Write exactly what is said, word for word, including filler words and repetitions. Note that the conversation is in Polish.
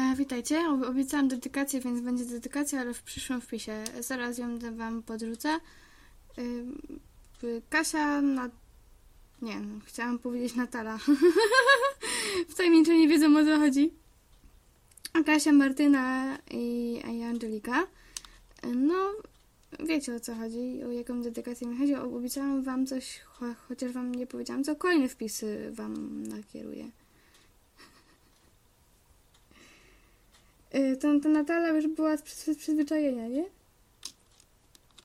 E, witajcie, Ob- obiecałam dedykację, więc będzie dedykacja, ale w przyszłym wpisie. Zaraz ją wam podrzucę. Y, Kasia na... Nie, no, chciałam powiedzieć Natala. W tajemniczo nie wiedzą, o co chodzi. Kasia, Martyna i, i Angelika. No, wiecie, o co chodzi, o jaką dedykację mi chodzi. Obiecałam wam coś, cho- chociaż wam nie powiedziałam, co kolejne wpisy wam nakieruję. Ta, ta Natala już była z przyzwyczajenia, nie?